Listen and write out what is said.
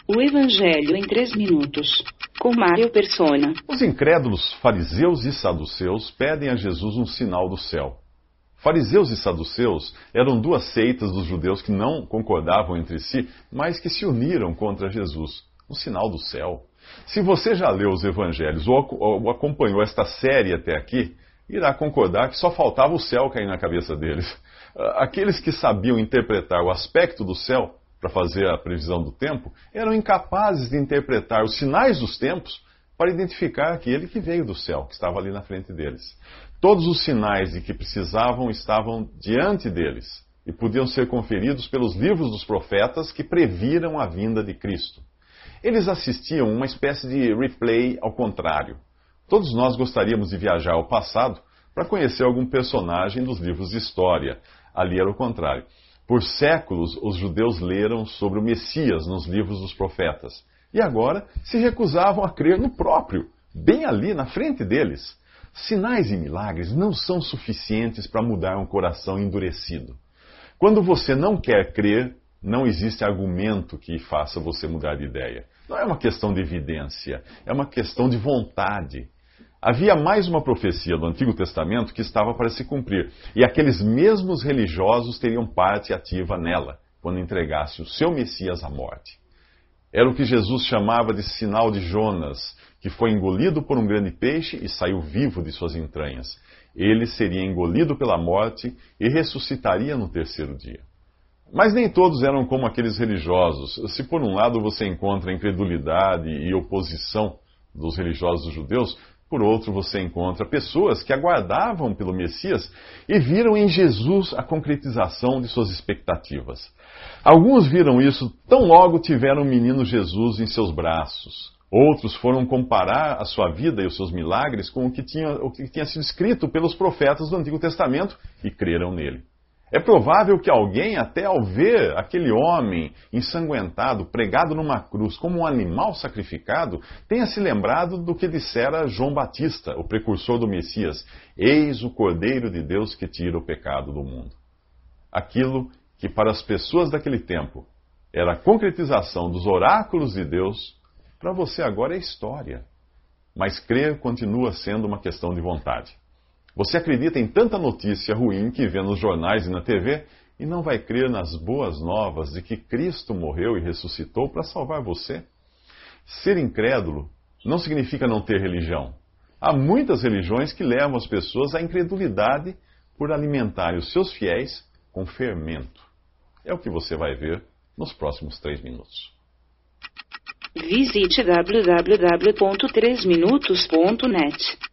O Evangelho em 3 minutos, com Mário Persona. Os incrédulos fariseus e saduceus pedem a Jesus um sinal do céu. Fariseus e saduceus eram duas seitas dos judeus que não concordavam entre si, mas que se uniram contra Jesus. Um sinal do céu. Se você já leu os evangelhos ou acompanhou esta série até aqui, irá concordar que só faltava o céu cair na cabeça deles. Aqueles que sabiam interpretar o aspecto do céu para fazer a previsão do tempo, eram incapazes de interpretar os sinais dos tempos para identificar aquele que veio do céu, que estava ali na frente deles. Todos os sinais de que precisavam estavam diante deles e podiam ser conferidos pelos livros dos profetas que previram a vinda de Cristo. Eles assistiam uma espécie de replay ao contrário. Todos nós gostaríamos de viajar ao passado para conhecer algum personagem dos livros de história. Ali era o contrário. Por séculos, os judeus leram sobre o Messias nos livros dos profetas. E agora se recusavam a crer no próprio, bem ali na frente deles. Sinais e milagres não são suficientes para mudar um coração endurecido. Quando você não quer crer, não existe argumento que faça você mudar de ideia. Não é uma questão de evidência, é uma questão de vontade. Havia mais uma profecia do Antigo Testamento que estava para se cumprir, e aqueles mesmos religiosos teriam parte ativa nela, quando entregasse o seu Messias à morte. Era o que Jesus chamava de sinal de Jonas, que foi engolido por um grande peixe e saiu vivo de suas entranhas. Ele seria engolido pela morte e ressuscitaria no 3º dia. Mas nem todos eram como aqueles religiosos. Se por um lado você encontra incredulidade e oposição dos religiosos judeus, por outro, você encontra pessoas que aguardavam pelo Messias e viram em Jesus a concretização de suas expectativas. Alguns viram isso tão logo tiveram o menino Jesus em seus braços. Outros foram comparar a sua vida e os seus milagres com o que tinha sido escrito pelos profetas do Antigo Testamento e creram nele. É provável que alguém, até ao ver aquele homem ensanguentado, pregado numa cruz como um animal sacrificado, tenha se lembrado do que dissera João Batista, o precursor do Messias: eis o Cordeiro de Deus que tira o pecado do mundo. Aquilo que para as pessoas daquele tempo era a concretização dos oráculos de Deus, para você agora é história. Mas crer continua sendo uma questão de vontade. Você acredita em tanta notícia ruim que vê nos jornais e na TV e não vai crer nas boas novas de que Cristo morreu e ressuscitou para salvar você? Ser incrédulo não significa não ter religião. Há muitas religiões que levam as pessoas à incredulidade por alimentarem os seus fiéis com fermento. É o que você vai ver nos próximos 3 minutos. Visite www.3minutos.net.